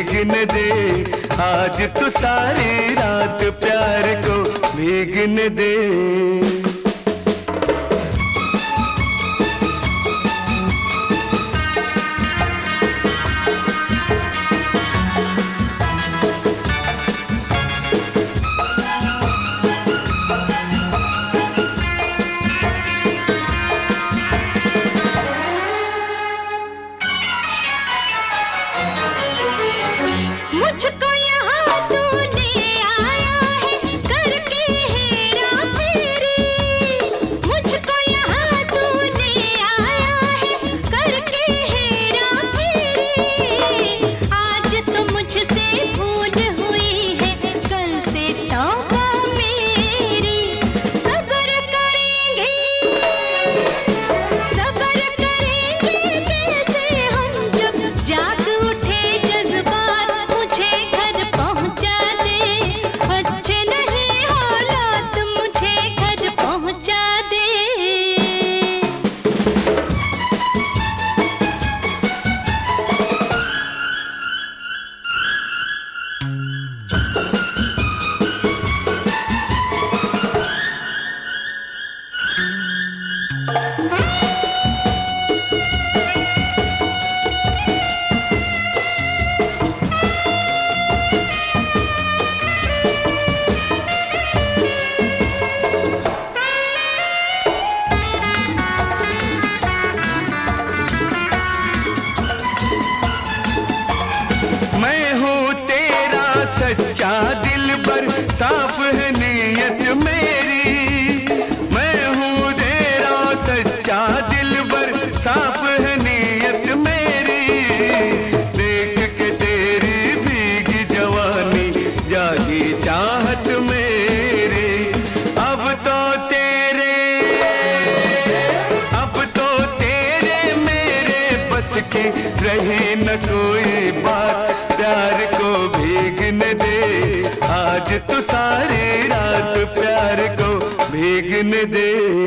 भीगने दे, आज तो सारी रात प्यार को भीगने दे। मुझको यहाँ तूने आया है करके हेरा फेरी, मुझको यहाँ तूने आया है करके हेरा फेरी। आज तो मुझसे भूल हुई है, कल से तौबा मेरी। सब्र करेंगे कैसे हम, जब जाग उठे जज्बात मुझे घर पहुंचा दे। अच्छे नहीं हालात मुझे घर पहुंचा दे। मैं हूँ तेरा सच्चा दिलबर, साफ है नीयत मेरी। मैं हूँ तेरा सच्चा दिलबर, साफ है नीयत मेरी। देख के तेरी भीगी जवानी, जागी चाहत मेरी। अब तो तेरे मेरे बस की रही न कोई बात, प्यार को भीगने दे, आज तो सारी रात प्यार को भीगने दे।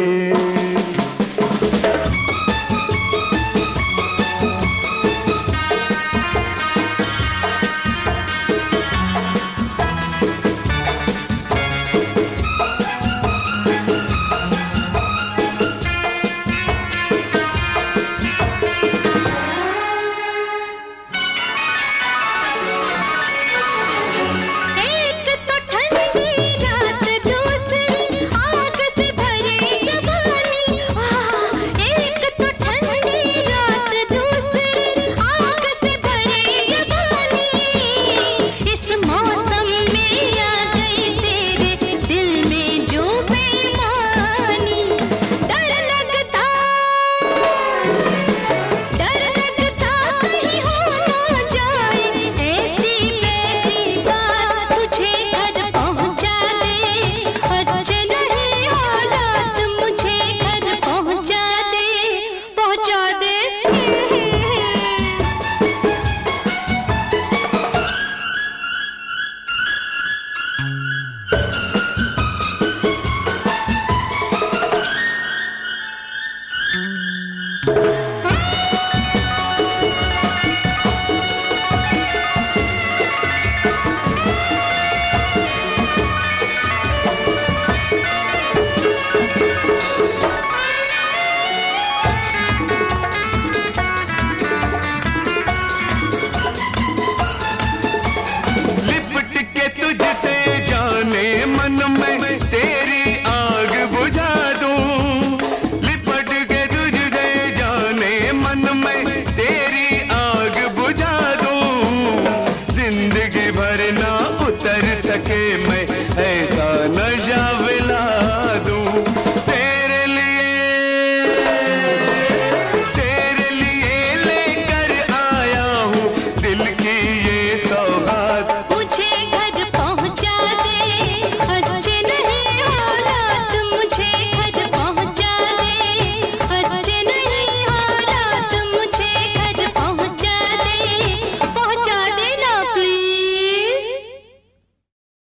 एक तो ठंडी रात, दूसरी आग से भरी जवानी। एक तो ठंडी रात, दूसरी आग से भरी जवानी। इस मौसम में आ गई तेरे दिल में जो बेईमानी। डर लगता कहीं हो ना जाए ऐसी वैसी बात, तुझे घर पहुंचा दे। अच्छे नहीं हालात मुझे घर पहुंचा दे। लिपट के तुझसे जाने मन में तेरी आग बुझा दूं। लिपट के तुझसे जाने मन में तेरी आग बुझा दूं। जिंदगी भर ना